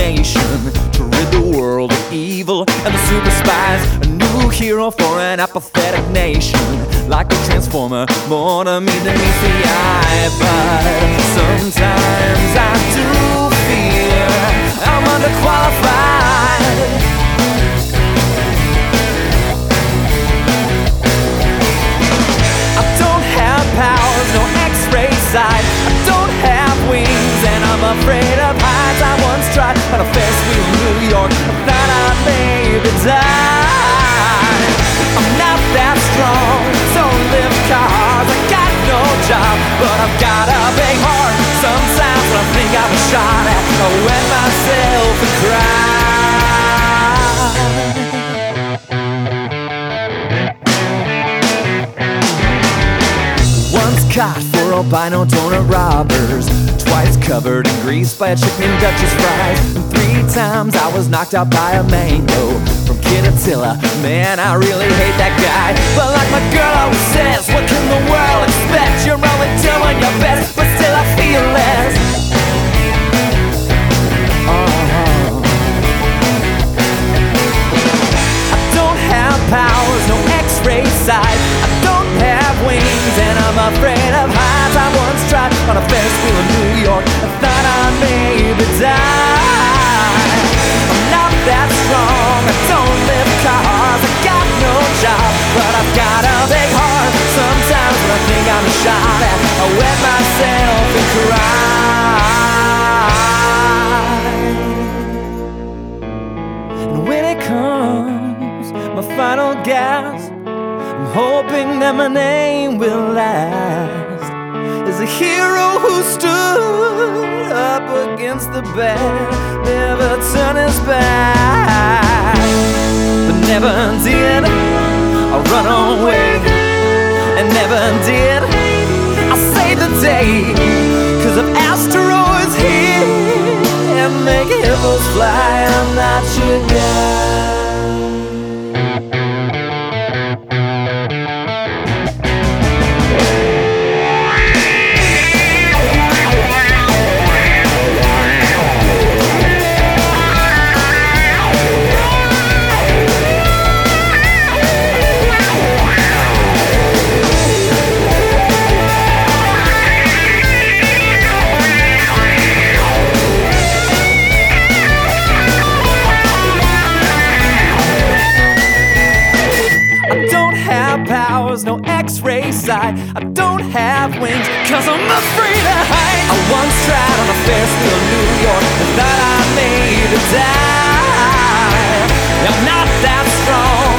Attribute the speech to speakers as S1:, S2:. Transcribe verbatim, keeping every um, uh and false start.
S1: nation to rid the world of evil and the super spies. A new hero for an apathetic nation, like a transformer, more to me than meets the eye. But sometimes I do fear I'm underqualified. I don't have powers, no X-ray sight. I don't have wings and I'm afraid of heights. I once tried on a Ferris wheel in New York, I thought I'd maybe die. I'm not that strong, don't lift cars, I got no job, but I've got a big heart. Sometimes when I think I've been shot at, I wet myself and cry. Once caught for albino donut robbers, twice covered in grease by a chick named Duchess Fries, and three times I was knocked out by a mango from Kid Attila. Man, I really hate that guy, but like my girl always says, what can the world expect? You're only doing your best, but still I feel less. uh-huh. I don't have powers, no X-ray sight. I don't have wings and I'm afraid of heights. I once tried on a Ferris wheel in New York, I thought I'd maybe die. I'm not that strong, I don't lift cars, I got no job, but I've got a big heart. Sometimes when I think I'm shot at, I wet myself and cry. And when it comes, my final gasp, I'm hoping that my name will last as a hero who stood up against the bad, never turned his back, but never did I run away, and never did I save the day, 'cause if asteroids hit and make hippos fly, I'm not your guy. Powers, no X-ray sight. I don't have wings, 'cause I'm afraid of heights. I once tried on a Ferris wheel in New York, and thought I maybe die. I'm not that strong,